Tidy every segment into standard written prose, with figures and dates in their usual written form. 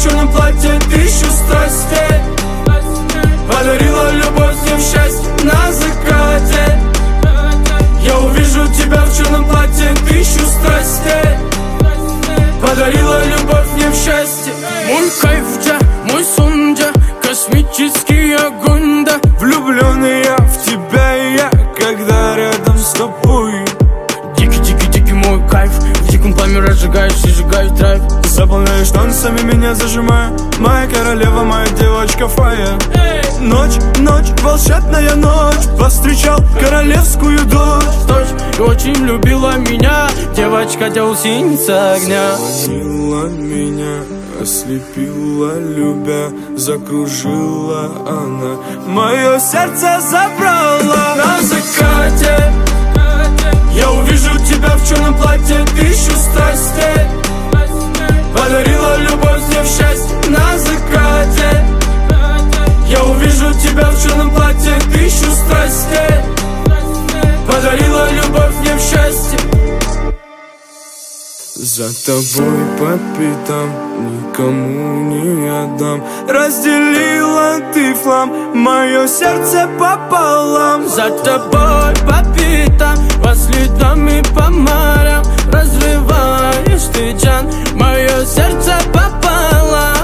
черном платье тысячу страстей. Подарила любовь мне в счастье на закате. Я увижу тебя в черном платье тысячу страстей. Подарила любовь мне в счастье. Мой кайф, да, мой сон, да, космический огонь, да. Влюбленный я в тебя, и я, когда рядом с тобой. Дикий мой кайф, в диком пламя разжигаешь и сжигаешь драйв. Заполняешь танцами, меня зажимая. Моя королева, моя девочка Фая. Ночь, волшебная ночь. Повстречал королевскую дочь. И очень любила меня девочка, девственница огня. Манила меня, ослепила, любя, закружила она. Мое сердце забрала на закате. Я увижу тебя в черном платье тысячу страстей. Подарила любовь мне в счастье на закате. Я увижу тебя в черном платье тысячу страстей. Подарила любовь мне в счастье. За тобой по пятам, никому не отдам. Разделила ты флам, мое сердце пополам. За тобой по пятам, по следам и по морям. Разрываешь ты, Джан, мое сердце пополам.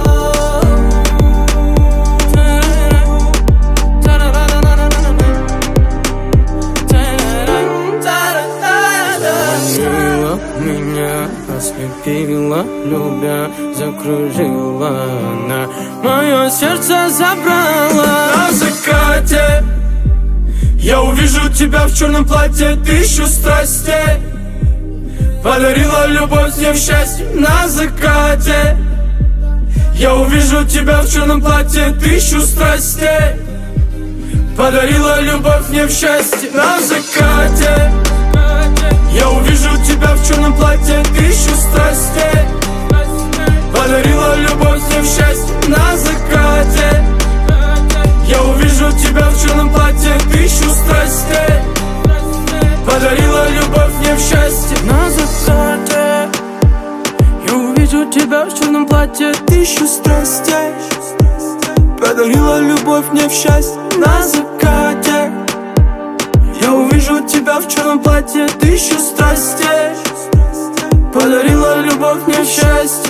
Меня ослепила, любя, закружила она. Мое сердце забрала на закате. Я увижу тебя в черном платье тысячу страстей. Подарила любовь мне в счастье на закате. Я увижу тебя в черном платье тысячу страстей. Подарила любовь мне в счастье на закате. Я увижу тебя в черном платье тысячу страстей. Подарила любовь мне в счастье на закате. Я увижу тебя в черном платье тысячу страстей. Подарила любовь мне в счастье на закате. Я увижу тебя в черном платье тысячу страстей. Подарила любовь мне в счастье на закате. Я увижу тебя в черном платье тысячу страстей. Подарила любовь мне в счастье.